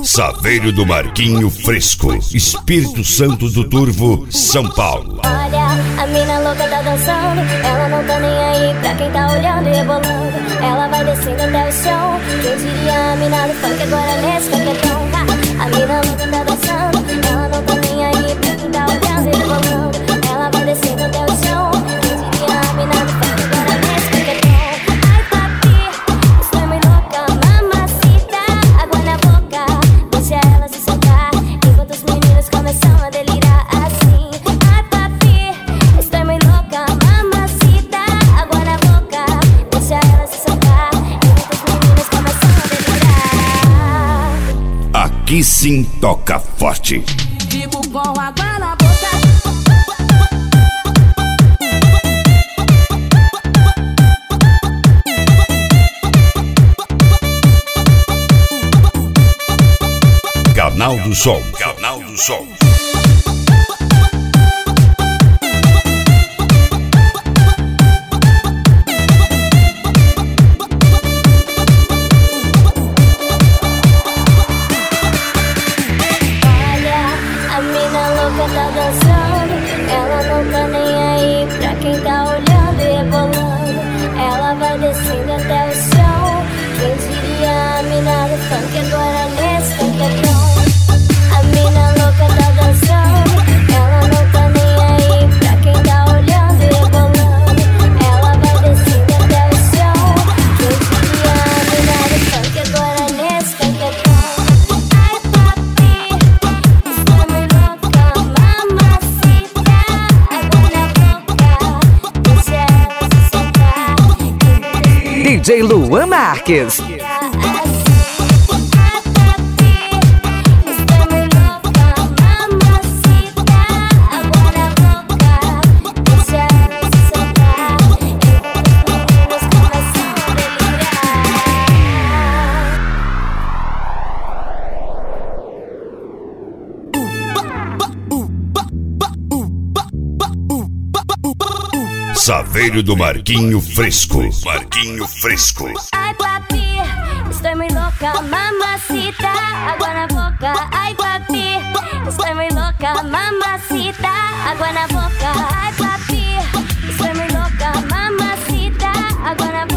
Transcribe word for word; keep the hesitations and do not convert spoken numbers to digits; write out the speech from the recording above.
Saveiro do Marquinho Fresco, Espírito Santo do Turvo, São Paulo. Olha, a mina louca tá dançando, ela não tá nem aí pra quem tá olhando e rebolando. Ela vai descendo até o chão, quem diria a mina do funk agora nesse paquetão. A mina louca tá dançando, ela não tá nem aí pra quem tá olhando e rebolando. Ela vai descendo até o chão, quem diria a mina do funk agora nesse paquetão. Ai papi, estou meio louca, mamacita, água na boca, deixa ela se soltar, enquanto os meninos começam a delirar assim. Ai papi, estou meio louca, mamacita, água na boca, deixa ela se soltar, enquanto os meninos começam a delirar. Aqui sim toca forte. Fico com água na boca. Canal do Sol. Canal do Sol. A mina louca tá dançando, ela não tá nem aí pra quem tá olhando e rebolando. Ela vai descendo até o chão, quem diria a mina do funk agora nesse paquetão. A mina louca tá dançando, ela não tá nem aí pra quem tá olhando e rebolando. Ela vai descendo até o chão, quem diria a mina do funk agora nesse paquetão. Ai papi, estou meio louca, mamacita, água na boca, deixa ela se soltar. D J Luan Marques. Saveiro do Marquinho Fresco. Marquinho Fresco. Ai papi, estou meio louca, mamacita, água na boca. Ai papi, estou meio louca, mamacita, água na boca. Ai papi, estou meio louca, mamacita, água na boca.